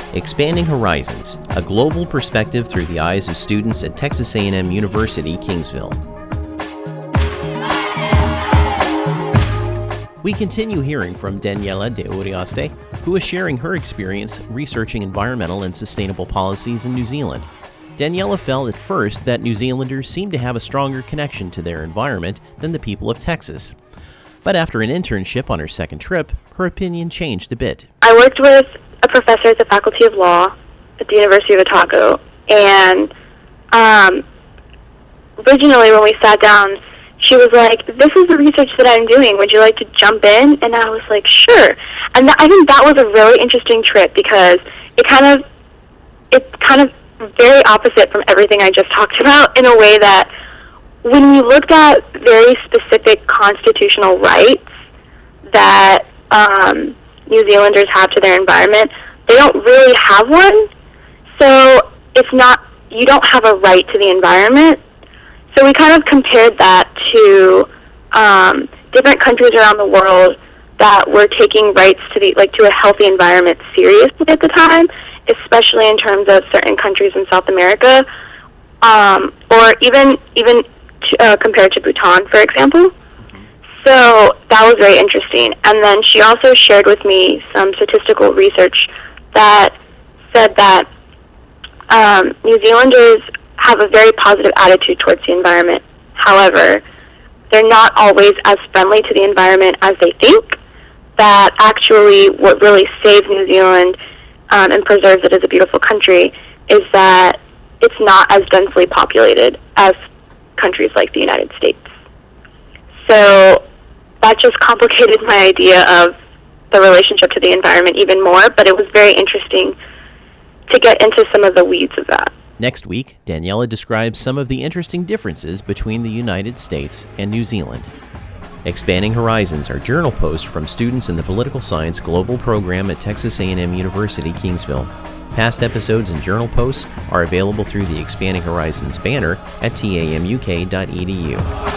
Expanding Horizons, a global perspective through the eyes of students at Texas A&M University, Kingsville. We continue hearing from Daniela de Uriaste, who is sharing her experience researching environmental and sustainable policies in New Zealand. Daniela felt at first that New Zealanders seemed to have a stronger connection to their environment than the people of Texas. But after an internship on her second trip, her opinion changed a bit. I worked with a professor at the Faculty of Law at the University of Otago, and originally when we sat down, she was like, "This is the research that I'm doing. Would you like to jump in?" And I was like, "Sure." And I think that was a really interesting trip because it's kind of very opposite from everything I just talked about in a way that when we looked at very specific constitutional rights that New Zealanders have to their environment, they don't really have one. So you don't have a right to the environment. So we kind of compared that to different countries around the world that were taking rights to a healthy environment seriously at the time, especially in terms of certain countries in South America, or even compared to Bhutan, for example. So that was very interesting. And then she also shared with me some statistical research that said that New Zealanders have a very positive attitude towards the environment. However, they're not always as friendly to the environment as they think. That actually what really saves New Zealand and preserves it as a beautiful country is that it's not as densely populated as countries like the United States. So that just complicated my idea of the relationship to the environment even more, but it was very interesting to get into some of the weeds of that. Next week, Daniela describes some of the interesting differences between the United States and New Zealand. Expanding Horizons are journal posts from students in the Political Science Global Program at Texas A&M University, Kingsville. Past episodes and journal posts are available through the Expanding Horizons banner at tamuk.edu.